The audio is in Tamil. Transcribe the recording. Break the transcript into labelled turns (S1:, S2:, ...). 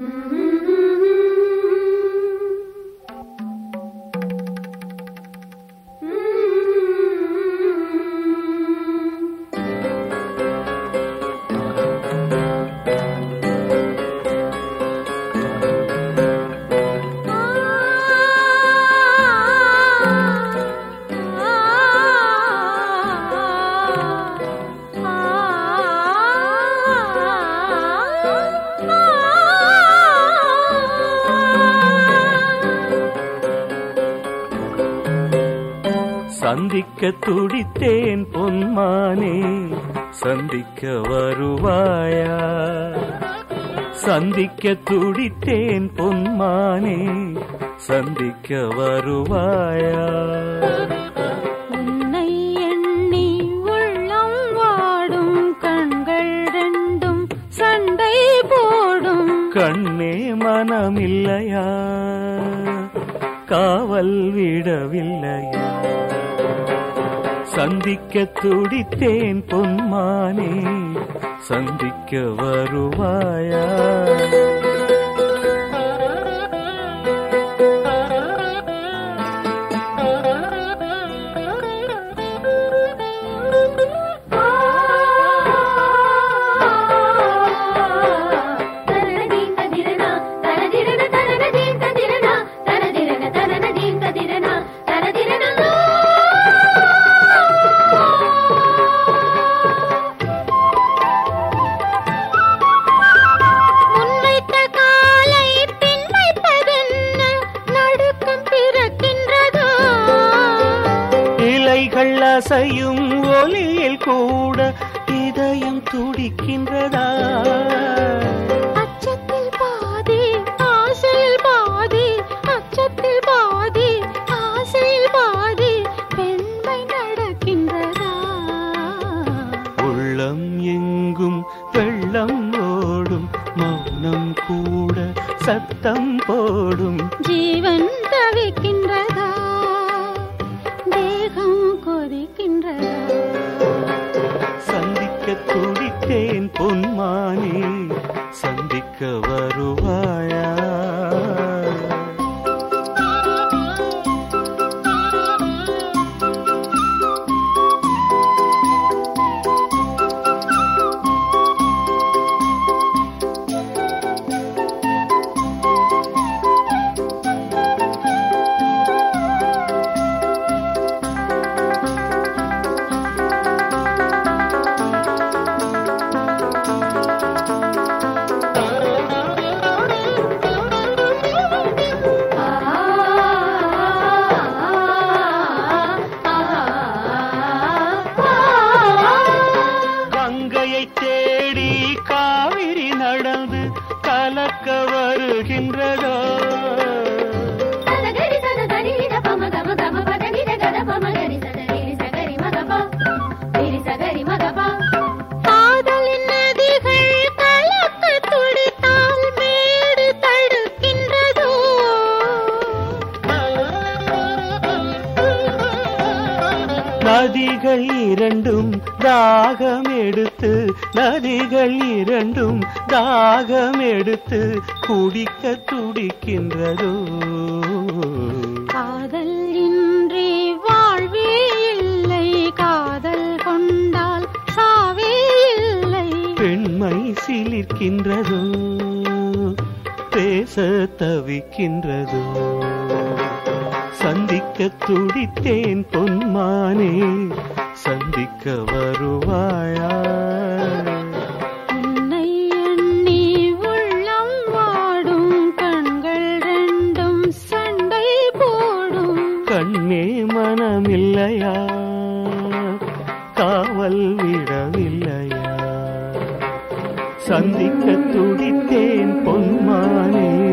S1: சந்திக்க துடித்தேன் பொன்மானே, சந்திக்க வருவாயா? சந்திக்க துடித்தேன் பொன்மானே, சந்திக்க வருவாயா?
S2: உன்னை எண்ணி உள்ளம் வாடும், கண்கள் ரெண்டும் சண்டை போடும்.
S1: கண்ணே மனமில்லையா, காவல் விடவில்லையா? சந்திக்க துடித்தேன் பொன்மானே, சந்திக்க வருவாயா? அசையும் ஒலியில் கூட இதயம் துடிக்கின்றதா?
S2: அச்சத்தில் பாதி ஆசையில் பாதி, அச்சத்தில் பாதி ஆசையில் பாதி, பெண்மை நடக்கின்றதா?
S1: உள்ளம் எங்கும் வெள்ளம் ஓடும், மௌனம் கூட சத்தம் போடும்.
S2: ஜீவன் தவிக்கின்றதா? தேகம் கொதிக்கின்றதா?
S1: சந்திக்க துடித்தேன் பொன்மானே, சந்திக்க வருவாயா? தேடி காவிரி நடந்து கலக்க வருகின்றதோ?
S2: காதலின் நதிகள் கலக்க துடித்தால் மேடு தடுக்கின்றதோ?
S1: நதிகள் இரண்டும் தாகம் எடுத்து, நதிகள் இரண்டும் தாகம் எடுத்து குடிக்க துடிக்கின்றதோ?
S2: காதல் இன்றி வாழ்வே இல்லை, காதல் கொண்டால் சாவே இல்லை.
S1: பெண்மை சிலிர்க்கின்றதோ, பேச தவிக்கின்றதோ? சந்திக்க துடித்தேன் பொன்மானே, சந்திக்க வருவாயா?
S2: உன்னை எண்ணி உள்ளம் வாடும், கண்கள் ரெண்டும் சண்டை போடும்.
S1: கண்ணே மனமில்லையா, காவல் விடவில்லையா? சந்திக்க துடித்தேன் பொன்மானே,